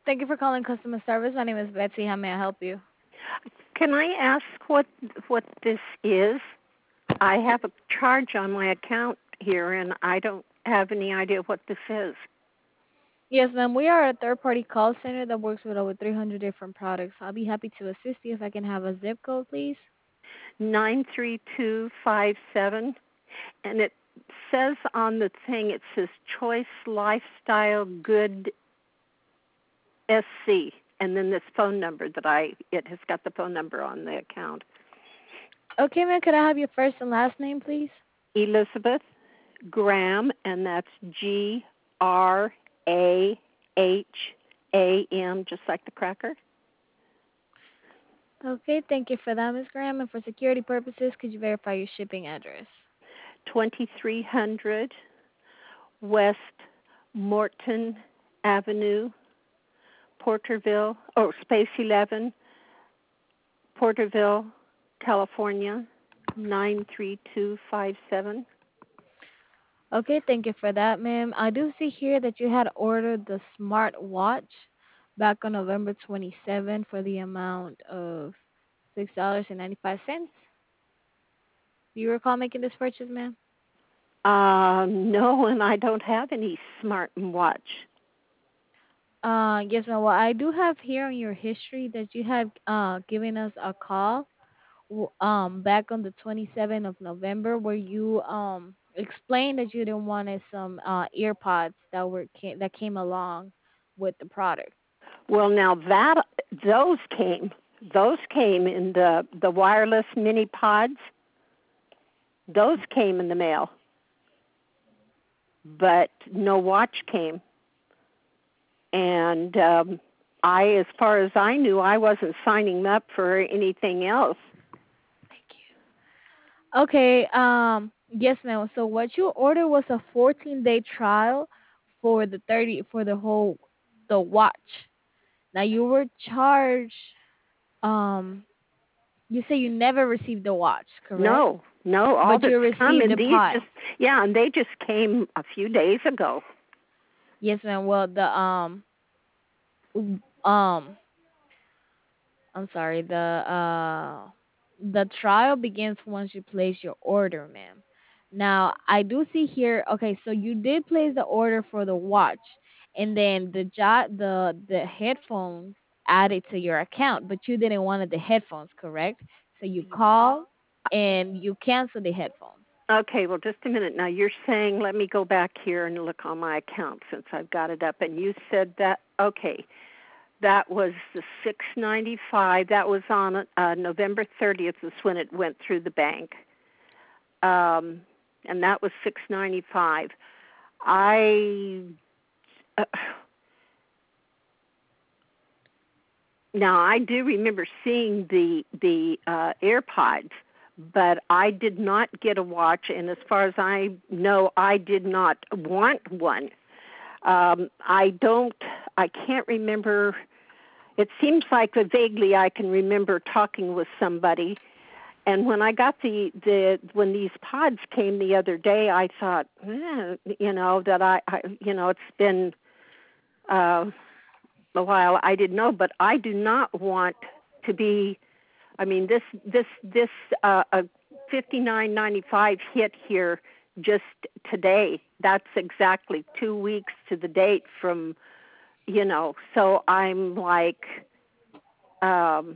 Thank you for calling customer service. My name is Betsy. How may I help you? Can I ask what this is? I have a charge on my account here, and I don't have any idea what this is. Yes, ma'am. We are a third-party call center that works with over 300 different products. I'll be happy to assist you if I can have a zip code, please. 93257, and it says on the thing, it says Choice Lifestyle Good SC, and then this phone number it has got the phone number on the account. Okay, ma'am. Could I have your first and last name, please? Elizabeth Graham, and that's Graham, just like the cracker. Okay, thank you for that, Ms. Graham. And for security purposes, could you verify your shipping address? 2300 West Morton Avenue, Porterville, Space 11, Porterville, California, 93257. Okay, thank you for that, ma'am. I do see here that you had ordered the smart watch back on November 27 for the amount of $6.95. Do you recall making this purchase, ma'am? No, and I don't have any smart watch. Yes, ma'am. Well, I do have here on your history that you had given us a call back on the 27th of November where you explained that you didn't wanted some earpods that came along with the product. Well, now those came in the wireless mini pods. Those came in the mail, but no watch came. And as far as I knew, I wasn't signing up for anything else. Thank you. Okay, yes, ma'am. So what you ordered was a 14-day trial for the watch. Now you were charged. Um, you say you never received the watch, correct? No, all But that's you come, received and the pod. and they just came a few days ago. Yes, ma'am. Well, um, I'm sorry. The trial begins once you place your order, ma'am. Now, I do see here. Okay, so you did place the order for the watch, and then the headphones added to your account, but you didn't want the headphones, correct? So you call and you cancel the headphones. Okay, well, just a minute. Now, you're saying, let me go back here and look on my account since I've got it up. And you said that, okay, that was the 695. That was on November 30th is when it went through the bank. And that was 695. I uh, Now I do remember seeing the AirPods, but I did not get a watch, and as far as I know, I did not want one. I don't. I can't remember. It seems like vaguely I can remember talking with somebody, and when I got when these pods came the other day, I thought, that it's been uh, a while. I didn't know, but I do not want to be. I mean, this a 59.95 hit here just today. That's exactly 2 weeks to the date from. So I'm like, um,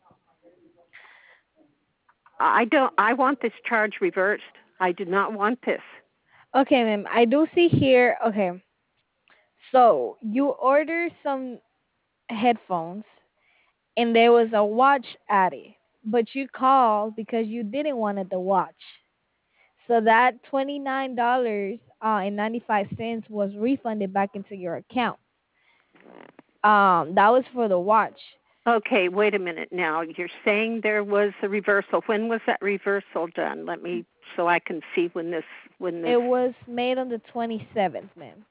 I don't. I want this charge reversed. I do not want this. Okay, ma'am. I do see here. Okay, so you ordered some headphones and there was a watch added, but you called because you didn't want the watch. So that $29.95 was refunded back into your account. That was for the watch. Okay, wait a minute now. You're saying there was a reversal. When was that reversal done? Let me so I can see when this It was made on the 27th, ma'am,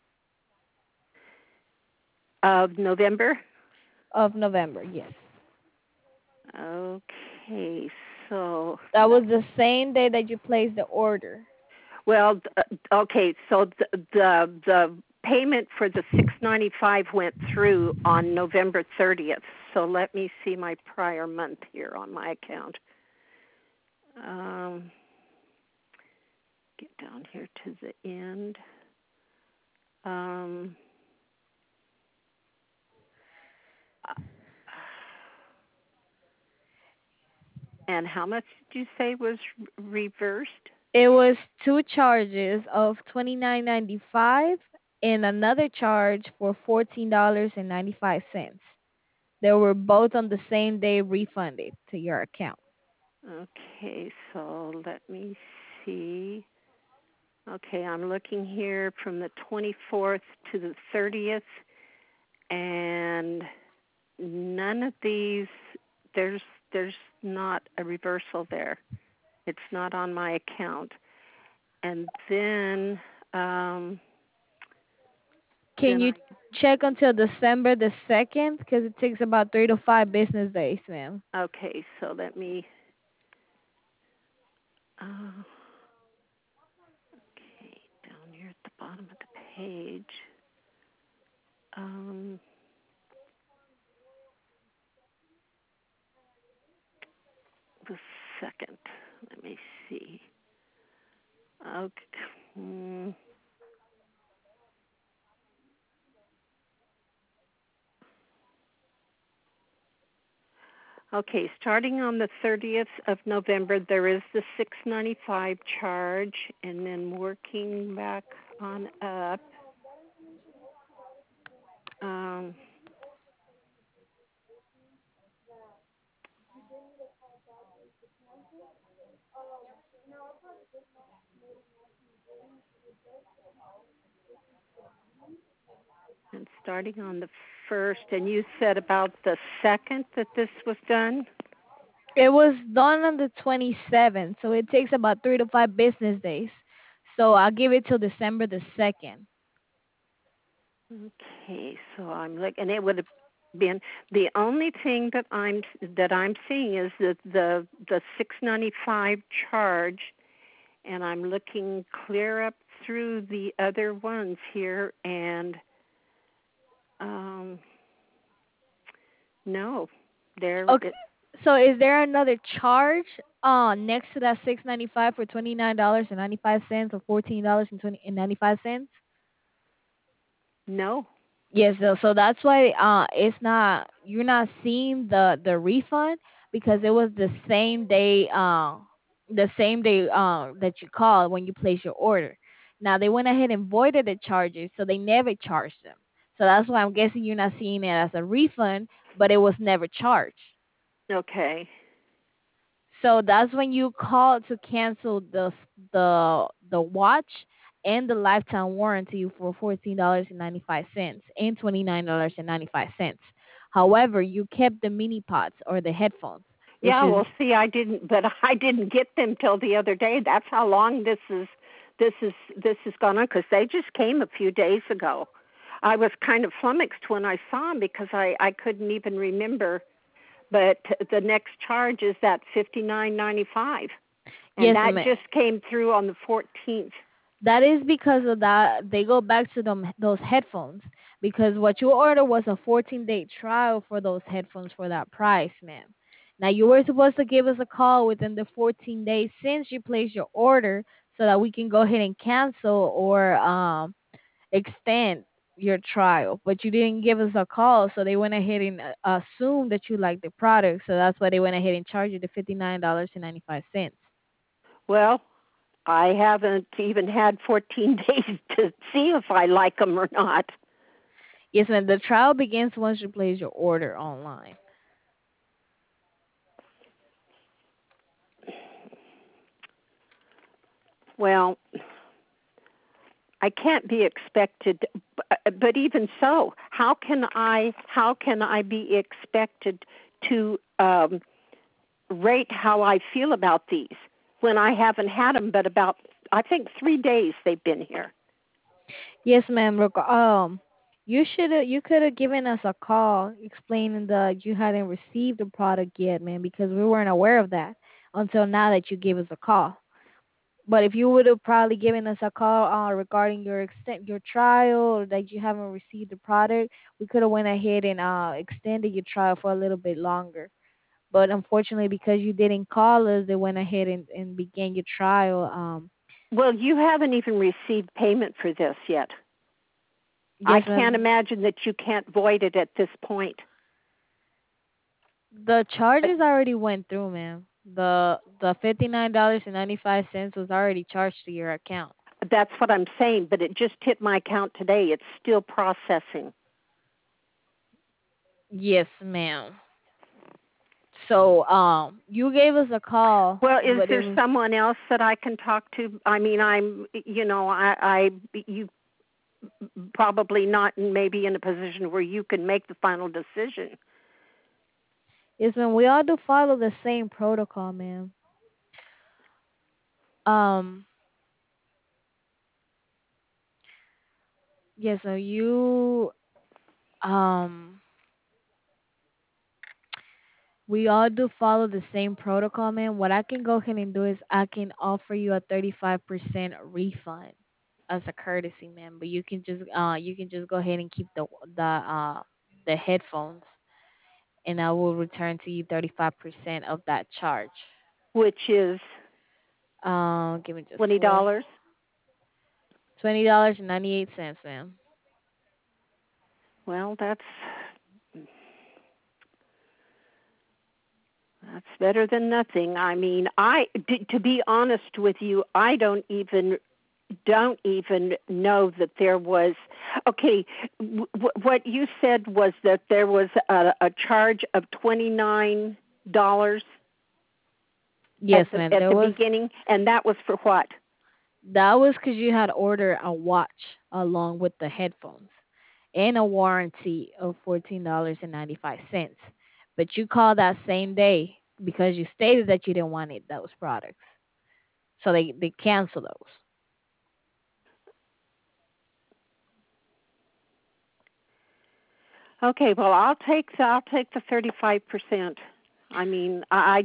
of November. of November. Yes, Okay, so that was the same day that you placed the order. well, okay, so payment for the 695 went through on November 30th. So let me see my prior month here on my account. Um, get down here to the end. Um, and how much did you say was reversed? It was two charges of 29.95 and another charge for $14.95. They were both on the same day refunded to your account. Okay, so let me see. Okay, I'm looking here from the 24th to the 30th, and none of these, there's there's not a reversal there. It's not on my account. And then Can then you I check until December the 2nd? Because it takes about 3 to 5 business days, ma'am. okay, so let me uh, okay, down here at the bottom of the page. Um the second. Let me see. Okay. mm, Okay, starting on the 30th of November, there is the 695 charge, and then working back on up, um, and starting on the 1st, and you said about the 2nd that this was done? It was done on the 27th, so it takes about 3 to 5 business days. So I'll give it till December the 2nd. Okay, so I'm looking, and it would have been the only thing that I'm seeing is the 695 charge, and I'm looking clear up through the other ones here, and um, no, there. Okay. So is there another charge next to that 695 for $29.95 or $14.95? No. Yes, so that's why it's not, you're not seeing the refund because it was the same day that you called when you placed your order. Now they went ahead and voided the charges, so they never charged them. So that's why I'm guessing you're not seeing it as a refund, but it was never charged. Okay. So that's when you call to cancel the watch and the lifetime warranty for $14.95 and $29.95. However, you kept the mini pods or the headphones, which Yeah. is Well, see, but I didn't get them till the other day. That's how long this is gone on because they just came a few days ago. I was kind of flummoxed when I saw them because I couldn't even remember. But the next charge is that $59.95, and yes, that ma'am. just came through on the 14th. That is because of that. They go back to them those headphones because what you ordered was a 14-day trial for those headphones for that price, ma'am. Now you were supposed to give us a call within the 14 days since you placed your order so that we can go ahead and cancel or extend your trial. But you didn't give us a call, so they went ahead and assumed that you liked the product. So that's why they went ahead and charged you the $59.95. Well, I haven't even had 14 days to see if I like them or not. Yes, ma'am. The trial begins once you place your order online. Well, I can't be expected, but even so, how can I be expected to rate how I feel about these when I haven't had them but about I think 3 days they've been here. Yes, ma'am. You could have given us a call explaining that you hadn't received the product yet, ma'am, because we weren't aware of that until now that you gave us a call. But if you would have probably given us a call regarding your trial, or that you haven't received the product, we could have went ahead and extended your trial for a little bit longer. But unfortunately, because you didn't call us, they went ahead and began your trial. Well, you haven't even received payment for this yet. I Yes, can't ma'am. imagine that you can't void it at this point. The charges already went through, ma'am. The $59.95 was already charged to your account. That's what I'm saying, but it just hit my account today. It's still processing. Yes, ma'am. So you gave us a call, Well, is but it there was someone else that I can talk to? I mean, you probably not maybe in a position where you can make the final decision. yes, ma'am. We all do follow the same protocol, ma'am. Um, yes, so you um we all do follow the same protocol, ma'am. What I can go ahead and do is I can offer you a 35% refund as a courtesy, ma'am. But you can just go ahead and keep the headphones, and I will return to you 35% of that charge. Which is Give me just one. $20. $20.98, ma'am. Well, that's better than nothing. I mean, to be honest with you, I don't even know that there was. Okay, what you said was that there was a charge of $29 Yes, ma'am. at the beginning, and that was for what? That was because you had ordered a watch along with the headphones and a warranty of $14.95. But you called that same day because you stated that you didn't want those products. So they canceled those. Okay, well, I'll take the 35%. I mean,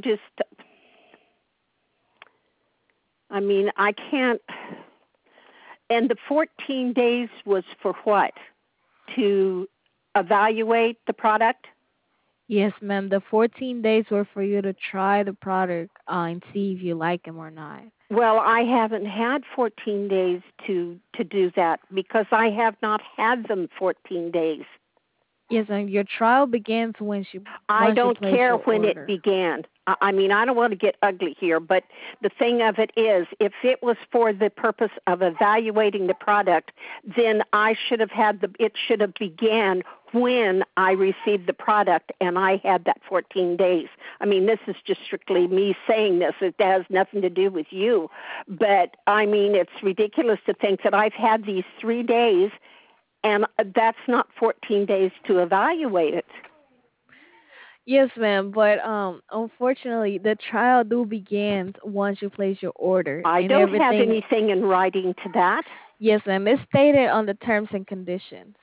I can't. And the 14 days was for what? To evaluate the product? Yes, ma'am. The 14 days were for you to try the product and see if you like them or not. Well, I haven't had 14 days to do that because I have not had them 14 days. Yes, and your trial begins I once you don't place care your when it order. began. I mean, I don't want to get ugly here, but the thing of it is, if it was for the purpose of evaluating the product, then it should have began when I received the product and I had that 14 days. I mean, this is just strictly me saying this. It has nothing to do with you. But I mean, it's ridiculous to think that I've had these 3 days and that's not 14 days to evaluate it. Yes, ma'am. But unfortunately, the trial do begins once you place your order I and don't have everything. anything in writing to that. Yes, ma'am. It's stated on the terms and conditions.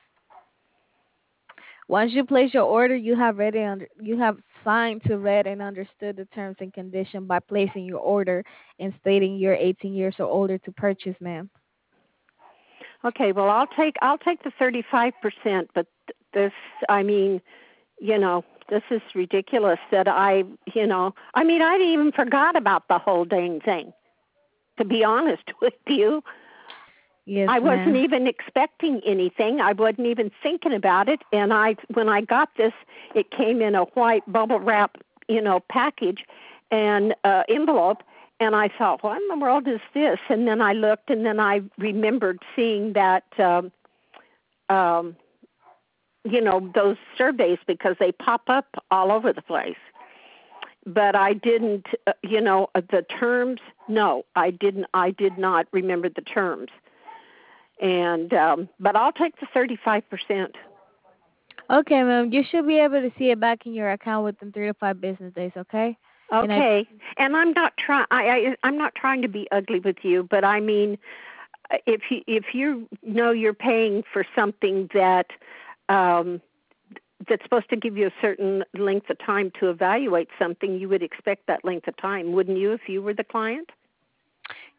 Once you place your order, you have signed to read and understood the terms and condition by placing your order and stating you're 18 years or older to purchase, ma'am. Okay, well I'll take the 35%, but this I mean, this is ridiculous that I mean I even forgot about the whole dang thing. To be honest with you, Yes, I wasn't ma'am. even expecting anything. I wasn't even thinking about it, and when I got this, it came in a white bubble wrap, package and envelope, and I thought, what in the world is this? And then I looked, and then I remembered seeing that um those surveys because they pop up all over the place. But I didn't, the terms. No, I did not remember the terms. And but I'll take the 35%. Okay, ma'am. You should be able to see it back in your account within 3 to 5 business days. Okay. And I Okay, and I'm not trying to be ugly with you, but I mean, if you know you're paying for something um, that's supposed to give you a certain length of time to evaluate something, you would expect that length of time, wouldn't you, if you were the client?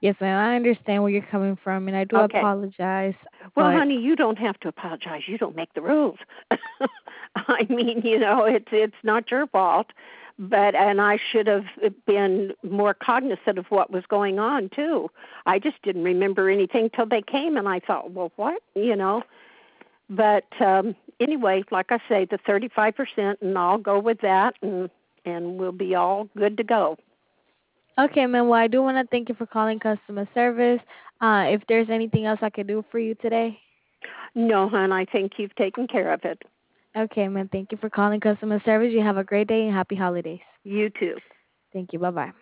Yes, ma'am. I understand where you're coming from, and I do Okay. apologize. Well, But honey, you don't have to apologize. You don't make the rules. I mean, it's not your fault. But and I should have been more cognizant of what was going on too. I just didn't remember anything till they came, and I thought, well, what? But anyway, like I say, the 35%, and I'll go with that, and we'll be all good to go. okay, ma'am. Well, I do want to thank you for calling customer service. If there's anything else I could do for you today. No, hon, I think you've taken care of it. Okay, ma'am. Thank you for calling customer service. You have a great day and happy holidays. You too. Thank you. Bye bye.